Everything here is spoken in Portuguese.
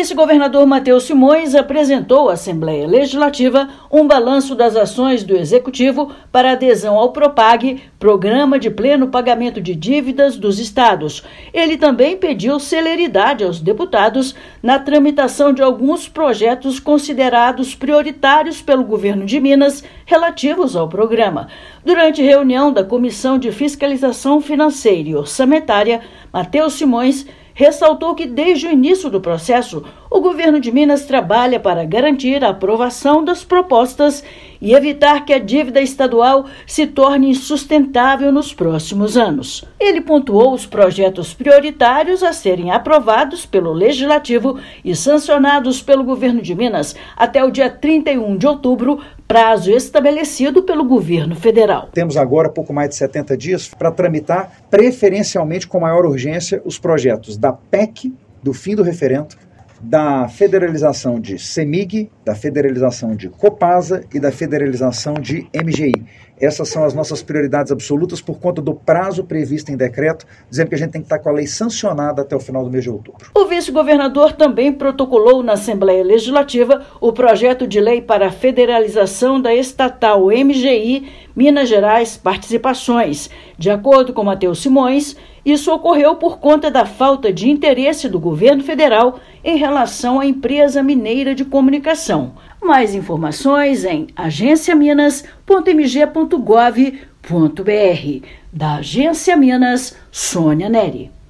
vice-governador Matheus Simões apresentou à Assembleia Legislativa um balanço das ações do Executivo para adesão ao PROPAG, Programa de Pleno Pagamento de Dívidas dos Estados. Ele também pediu celeridade aos deputados na tramitação de alguns projetos considerados prioritários pelo governo de Minas relativos ao programa. Durante reunião da Comissão de Fiscalização Financeira e Orçamentária, Matheus Simões ressaltou que desde o início do processo, o governo de Minas trabalha para garantir a aprovação das propostas e evitar que a dívida estadual se torne insustentável nos próximos anos. Ele pontuou os projetos prioritários a serem aprovados pelo Legislativo e sancionados pelo governo de Minas até o dia 31 de outubro, prazo estabelecido pelo governo federal. Temos agora pouco mais de 70 dias para tramitar, preferencialmente com maior urgência, os projetos da PEC, do fim do referendo, da federalização de CEMIG, da federalização de Copasa e da federalização de MGI. Essas são as nossas prioridades absolutas por conta do prazo previsto em decreto, dizendo que a gente tem que estar com a lei sancionada até o final do mês de outubro. O vice-governador também protocolou na Assembleia Legislativa o projeto de lei para a federalização da estatal MGI Minas Gerais Participações. De acordo com Matheus Simões, isso ocorreu por conta da falta de interesse do governo federal em relação à empresa mineira de comunicação. Mais informações em agenciaminas.mg.gov.br. Da Agência Minas, Sônia Neri.